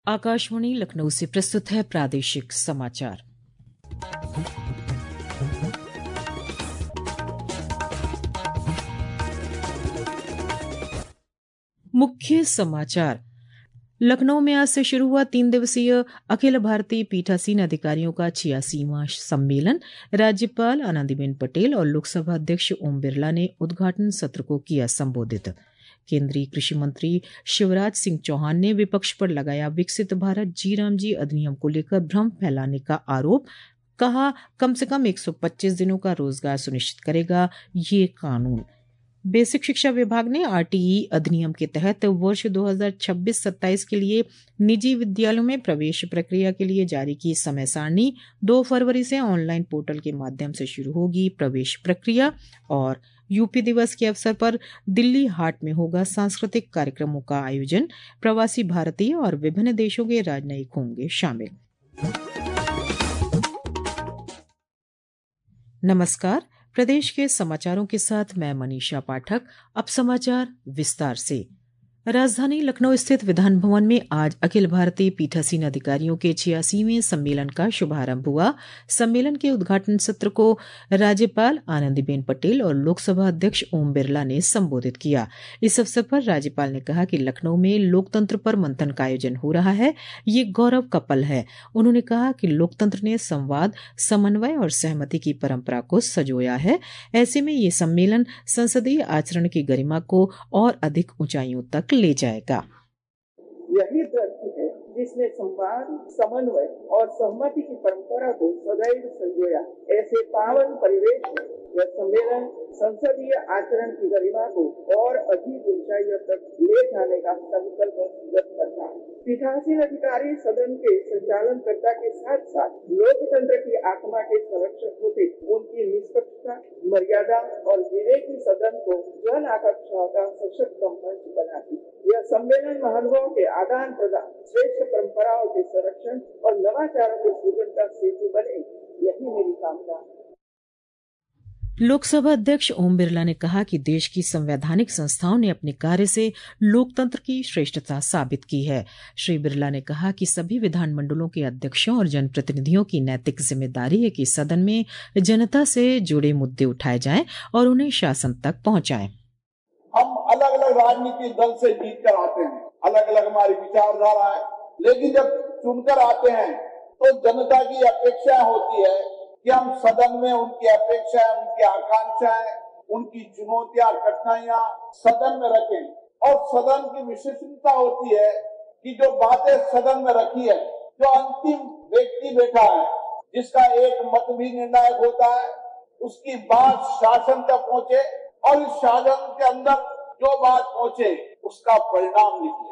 आकाशवाणी लखनऊ से प्रस्तुत है प्रादेशिक समाचार। मुख्य समाचार। लखनऊ में आज से शुरू हुआ 3 दिवसीय अखिल भारतीय पीठासीन अधिकारियों का 86वां सम्मेलन। राज्यपाल आनंदीबेन पटेल और लोकसभा अध्यक्ष ओम बिरला ने उद्घाटन सत्र को किया संबोधित। केंद्रीय कृषि मंत्री शिवराज सिंह चौहान ने विपक्ष पर लगाया विकसित भारत जी राम जी अधिनियम को लेकर भ्रम फैलाने का आरोप। कहा, कम से कम 125 दिनों का रोजगार सुनिश्चित करेगा ये कानून। बेसिक शिक्षा विभाग ने आरटीई अधिनियम के तहत वर्ष 2026-27 के लिए निजी विद्यालयों में प्रवेश प्रक्रिया के लिए जारी की समय सारणी। 2 फरवरी से ऑनलाइन पोर्टल के माध्यम से शुरू होगी प्रवेश प्रक्रिया। और यूपी दिवस के अवसर पर दिल्ली हाट में होगा सांस्कृतिक कार्यक्रमों का आयोजन। प्रवासी भारतीय और विभिन्न देशों के राजनयिक होंगे शामिल। नमस्कार, प्रदेश के समाचारों के साथ मैं मनीषा पाठक। अब समाचार विस्तार से। राजधानी लखनऊ स्थित विधान भवन में आज अखिल भारतीय पीठासीन अधिकारियों के 86वें सम्मेलन का शुभारंभ हुआ। सम्मेलन के उद्घाटन सत्र को राज्यपाल आनंदीबेन पटेल और लोकसभा अध्यक्ष ओम बिरला ने संबोधित किया। इस अवसर पर राज्यपाल ने कहा कि लखनऊ में लोकतंत्र पर मंथन का आयोजन हो रहा है, ये गौरव का पल है। उन्होंने कहा कि लोकतंत्र ने संवाद, समन्वय और सहमति की परंपरा को संजोया है। ऐसे में ये सम्मेलन संसदीय आचरण की गरिमा को और अधिक ऊंचाइयों तक ले जाएगा। यही धरती है जिसने संवाद, समन्वय और सहमति की परंपरा को सदैव संजोया। ऐसे पावन परिवेश में यह सम्मेलन संसदीय आचरण की गरिमा को और अधिक ऊंचाइयों तक ले जाने का संकल्प व्यक्त करता है। पीठासीन अधिकारी सदन के संचालनकर्ता के साथ साथ लोकतंत्र की आत्मा के संरक्षक होते। उनकी निष्पक्षता, मर्यादा और विवेकी सदन को जन आकांक्षाओं का सशक्त मंच बनाती। यह सम्मेलन महानुभावों के आदान प्रदान, श्रेष्ठ परंपराओं के संरक्षण और नवाचारों के सृजन का सेतु बने, यही मेरी कामना है। लोकसभा अध्यक्ष ओम बिरला ने कहा कि देश की संवैधानिक संस्थाओं ने अपने कार्य से लोकतंत्र की श्रेष्ठता साबित की है। श्री बिरला ने कहा कि सभी विधानमंडलों के अध्यक्षों और जनप्रतिनिधियों की नैतिक जिम्मेदारी है कि सदन में जनता से जुड़े मुद्दे उठाए जाएं और उन्हें शासन तक पहुंचाएं। हम अलग अलग राजनीतिक दल से जीत कर आते हैं, अलग अलग हमारी विचारधारा है, लेकिन जब चुनकर आते हैं तो जनता की अपेक्षा होती है कि हम सदन में उनकी अपेक्षाएं, उनकी आकांक्षाएं, उनकी चुनौतियां, कठिनाइयां सदन में रखें। और सदन की विशेषता होती है कि जो बातें सदन में रखी है, जो अंतिम व्यक्ति बैठा है, जिसका एक मत भी निर्णायक होता है, उसकी बात शासन तक पहुंचे और इस शासन के अंदर जो बात पहुंचे उसका परिणाम निकले।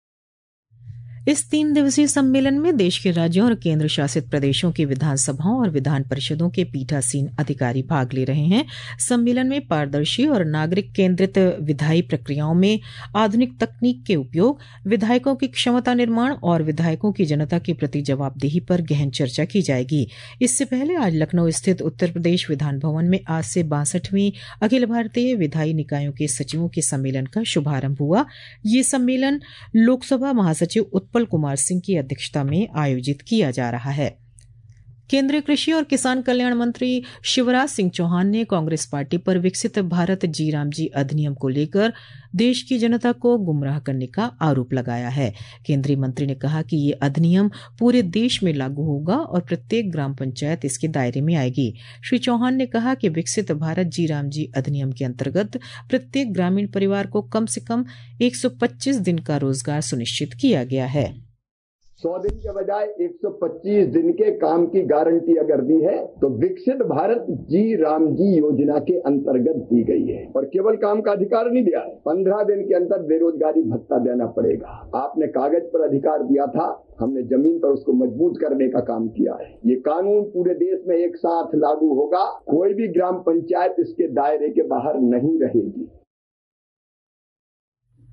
इस 3 दिवसीय सम्मेलन में देश के राज्यों और केंद्र शासित प्रदेशों की विधानसभाओं और विधान परिषदों के पीठासीन अधिकारी भाग ले रहे हैं। सम्मेलन में पारदर्शी और नागरिक केंद्रित विधायी प्रक्रियाओं में आधुनिक तकनीक के उपयोग, विधायकों की क्षमता निर्माण और विधायकों की जनता के प्रति जवाबदेही पर गहन चर्चा की जाएगी। इससे पहले आज लखनऊ स्थित उत्तर प्रदेश विधान भवन में आज से 62वीं अखिल भारतीय विधायी निकायों के सचिवों के सम्मेलन का शुभारंभ हुआ। ये सम्मेलन लोकसभा महासचिव उत्पल कुमार सिंह की अध्यक्षता में आयोजित किया जा रहा है। केंद्रीय कृषि और किसान कल्याण मंत्री शिवराज सिंह चौहान ने कांग्रेस पार्टी पर विकसित भारत जी राम जी अधिनियम को लेकर देश की जनता को गुमराह करने का आरोप लगाया है। केंद्रीय मंत्री ने कहा कि ये अधिनियम पूरे देश में लागू होगा और प्रत्येक ग्राम पंचायत इसके दायरे में आएगी। श्री चौहान ने कहा कि विकसित भारत जी राम जी अधिनियम के अंतर्गत प्रत्येक ग्रामीण परिवार को कम से कम 125 दिन का रोजगार सुनिश्चित किया गया है। 100 दिन के बजाय 125 दिन के काम की गारंटी अगर दी है तो विकसित भारत जी राम जी योजना के अंतर्गत दी गई है। और केवल काम का अधिकार नहीं दिया है, 15 दिन के अंदर बेरोजगारी भत्ता देना पड़ेगा। आपने कागज पर अधिकार दिया था, हमने जमीन पर उसको मजबूत करने का काम किया है। ये कानून पूरे देश में एक साथ लागू होगा, कोई भी ग्राम पंचायत इसके दायरे के बाहर नहीं रहेगी।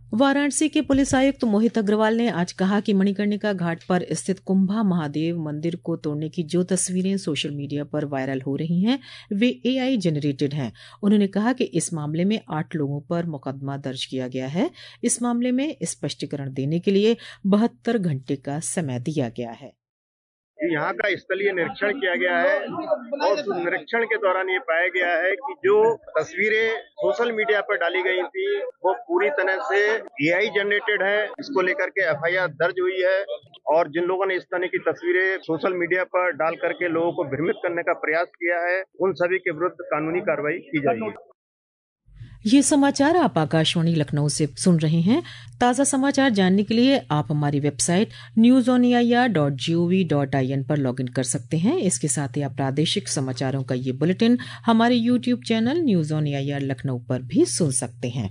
वाराणसी के पुलिस आयुक्त मोहित अग्रवाल ने आज कहा कि मणिकर्णिका घाट पर स्थित कुंभा महादेव मंदिर को तोड़ने की जो तस्वीरें सोशल मीडिया पर वायरल हो रही हैं वे AI जनरेटेड हैं। उन्होंने कहा कि इस मामले में 8 लोगों पर मुकदमा दर्ज किया गया है। इस मामले में स्पष्टीकरण देने के लिए 72 घंटे का समय दिया गया है। यहाँ का स्थलीय निरीक्षण किया गया है और उस निरीक्षण के दौरान ये पाया गया है कि जो तस्वीरें सोशल मीडिया पर डाली गई थी वो पूरी तरह से AI जनरेटेड है। इसको लेकर के FIR दर्ज हुई है और जिन लोगों ने इस तरह की तस्वीरें सोशल मीडिया पर डाल करके लोगों को भ्रमित करने का प्रयास किया है उन सभी के विरुद्ध कानूनी कार्रवाई की जाएगी। ये समाचार आप आकाशवाणी लखनऊ से सुन रहे हैं। ताज़ा समाचार जानने के लिए आप हमारी वेबसाइट newsonair.gov.in पर लॉगिन कर सकते हैं। इसके साथ ही आप प्रादेशिक समाचारों का ये बुलेटिन हमारे YouTube channel News on AIR Lucknow पर भी सुन सकते हैं।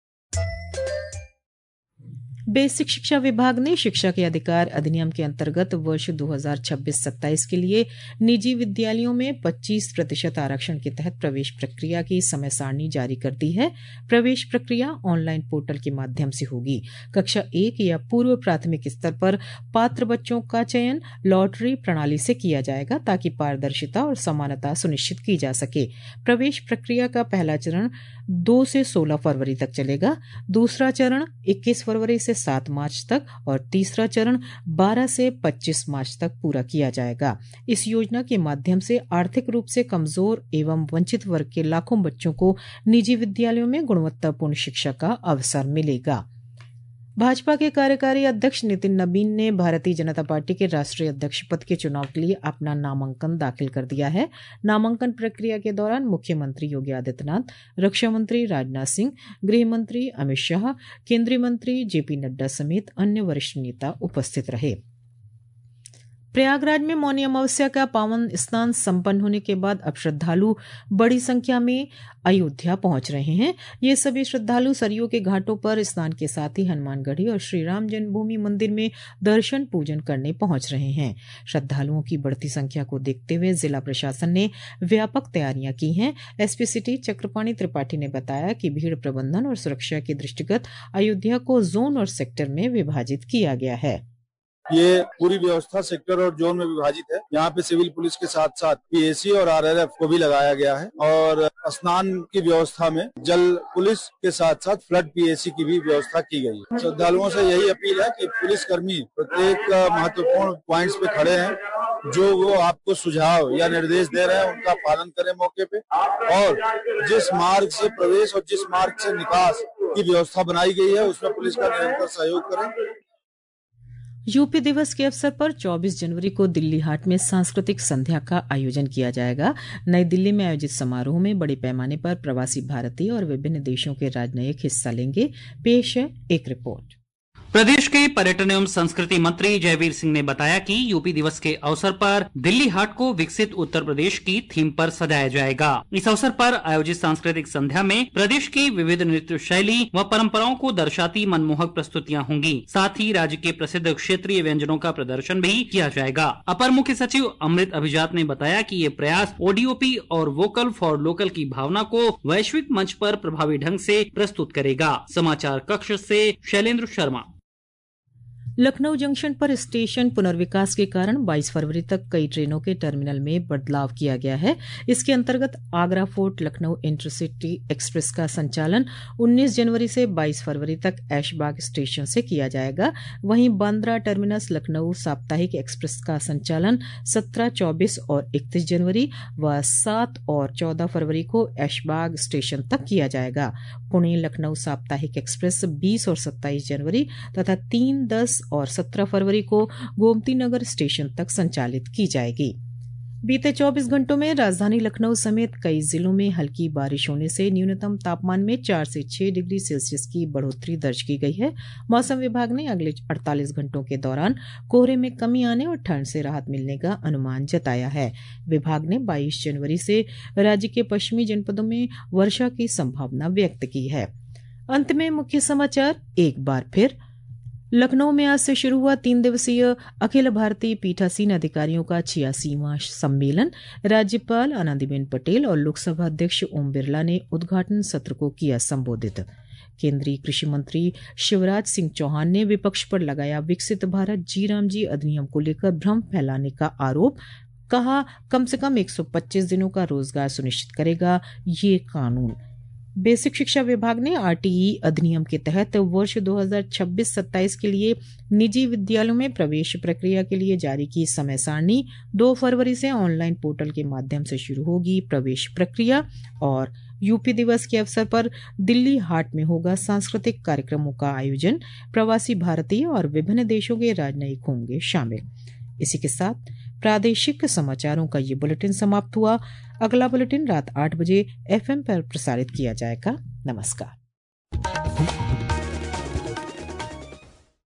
बेसिक शिक्षा विभाग ने शिक्षा के अधिकार अधिनियम के अंतर्गत वर्ष 2026-27 के लिए निजी विद्यालयों में 25% आरक्षण के तहत प्रवेश प्रक्रिया की समय सारणी जारी कर दी है। प्रवेश प्रक्रिया ऑनलाइन पोर्टल के माध्यम से होगी। कक्षा 1 या पूर्व प्राथमिक स्तर पर पात्र बच्चों का चयन लॉटरी प्रणाली से किया जाएगा ताकि पारदर्शिता और समानता सुनिश्चित की जा सके। प्रवेश प्रक्रिया का पहला चरण 2 से 16 फरवरी तक चलेगा, दूसरा चरण 21 फरवरी से 7 मार्च तक और तीसरा चरण 12 से 25 मार्च तक पूरा किया जाएगा। इस योजना के माध्यम से आर्थिक रूप से कमजोर एवं वंचित वर्ग के लाखों बच्चों को निजी विद्यालयों में गुणवत्तापूर्ण शिक्षा का अवसर मिलेगा। भाजपा के कार्यकारी अध्यक्ष नितिन नबीन ने भारतीय जनता पार्टी के राष्ट्रीय अध्यक्ष पद के चुनाव के लिए अपना नामांकन दाखिल कर दिया है। नामांकन प्रक्रिया के दौरान मुख्यमंत्री योगी आदित्यनाथ, रक्षा मंत्री राजनाथ सिंह, गृह मंत्री अमित शाह, केंद्रीय मंत्री JP नड्डा समेत अन्य वरिष्ठ नेता उपस्थित रहे। प्रयागराज में मौनी अमावस्या का पावन स्नान संपन्न होने के बाद अब श्रद्धालु बड़ी संख्या में अयोध्या पहुंच रहे हैं। ये सभी श्रद्धालु सरयू के घाटों पर स्नान के साथ ही हनुमानगढ़ी और श्री राम जन्मभूमि मंदिर में दर्शन पूजन करने पहुंच रहे हैं। श्रद्धालुओं की बढ़ती संख्या को देखते हुए जिला प्रशासन ने व्यापक तैयारियां की हैं। SP सिटी चक्रपाणी त्रिपाठी ने बताया कि भीड़ प्रबंधन और सुरक्षा के दृष्टिगत अयोध्या को जोन और सेक्टर में विभाजित किया गया है। ये पूरी व्यवस्था सेक्टर और जोन में विभाजित है। यहाँ पे सिविल पुलिस के साथ साथ PAC और RRF को भी लगाया गया है और स्नान की व्यवस्था में जल पुलिस के साथ साथ फ्लड PAC की भी व्यवस्था की गई है। श्रद्धालुओं से यही अपील है कि पुलिसकर्मी प्रत्येक महत्वपूर्ण पॉइंट्स पे खड़े हैं। जो वो आपको सुझाव या निर्देश दे रहे हैं उनका पालन करें मौके पे और जिस मार्ग से प्रवेश और जिस मार्ग से निकास की व्यवस्था बनाई गई है उसमें पुलिस का निरंतर सहयोग करें। यूपी दिवस के अवसर पर 24 जनवरी को दिल्ली हाट में सांस्कृतिक संध्या का आयोजन किया जाएगा। नई दिल्ली में आयोजित समारोह में बड़े पैमाने पर प्रवासी भारतीय और विभिन्न देशों के राजनयिक हिस्सा लेंगे। पेश है एक रिपोर्ट। प्रदेश के पर्यटन एवं संस्कृति मंत्री जयवीर सिंह ने बताया कि यूपी दिवस के अवसर पर दिल्ली हाट को विकसित उत्तर प्रदेश की थीम पर सजाया जाएगा। इस अवसर पर आयोजित सांस्कृतिक संध्या में प्रदेश की विविध नृत्य शैली व परंपराओं को दर्शाती मनमोहक प्रस्तुतियां होंगी। साथ ही राज्य के प्रसिद्ध क्षेत्रीय व्यंजनों का प्रदर्शन भी किया जाएगा। अपर मुख्य सचिव अमृत अभिजात ने बताया कि ये प्रयास ODOP और वोकल फॉर लोकल की भावना को वैश्विक मंच पर प्रभावी ढंग से प्रस्तुत करेगा। समाचार कक्ष से शैलेंद्र शर्मा। लखनऊ जंक्शन पर स्टेशन पुनर्विकास के कारण 22 फरवरी तक कई ट्रेनों के टर्मिनल में बदलाव किया गया है। इसके अंतर्गत Agra fort Lucknow intercity express का संचालन 19 जनवरी से 22 फरवरी तक ऐशबाग स्टेशन से किया जाएगा। वहीं बांद्रा टर्मिनस लखनऊ साप्ताहिक एक्सप्रेस का संचालन 17, 24 और 31 जनवरी व 7 और 14 फरवरी को ऐशबाग स्टेशन तक किया जाएगा। पुणे लखनऊ साप्ताहिक एक्सप्रेस 20 और 27 जनवरी तथा 3, 10 और 17 फरवरी को गोमती नगर स्टेशन तक संचालित की जाएगी। बीते 24 घंटों में राजधानी लखनऊ समेत कई जिलों में हल्की बारिश होने से न्यूनतम तापमान में 4 से 6 डिग्री सेल्सियस की बढ़ोतरी दर्ज की गई है। मौसम विभाग ने अगले 48 घंटों के दौरान कोहरे में कमी आने और ठंड से राहत मिलने का अनुमान जताया है। विभाग ने 22 जनवरी से राज्य के पश्चिमी जनपदों में वर्षा की संभावना व्यक्त की है। अंत में मुख्य समाचार एक बार फिर। लखनऊ में आज से शुरू हुआ 3 दिवसीय अखिल भारतीय पीठासीन अधिकारियों का 86वां सम्मेलन। राज्यपाल आनंदीबेन पटेल और लोकसभा अध्यक्ष ओम बिरला ने उद्घाटन सत्र को किया संबोधित। केंद्रीय कृषि मंत्री शिवराज सिंह चौहान ने विपक्ष पर लगाया विकसित भारत जी राम जी अधिनियम को लेकर भ्रम फैलाने का आरोप। कहा, कम से कम 125 दिनों का रोजगार सुनिश्चित करेगा ये कानून। बेसिक शिक्षा विभाग ने आरटीई अधिनियम के तहत वर्ष 2026-27 के लिए निजी विद्यालयों में प्रवेश प्रक्रिया के लिए जारी की समय सारणी। 2 फरवरी से ऑनलाइन पोर्टल के माध्यम से शुरू होगी प्रवेश प्रक्रिया। और यूपी दिवस के अवसर पर दिल्ली हाट में होगा सांस्कृतिक कार्यक्रमों का आयोजन। प्रवासी भारतीय और विभिन्न देशों के राजनयिक होंगे शामिल। इसी के साथ प्रादेशिक समाचारों का ये बुलेटिन समाप्त हुआ। अगला बुलेटिन रात 8 बजे FM पर प्रसारित किया जाएगा। नमस्कार।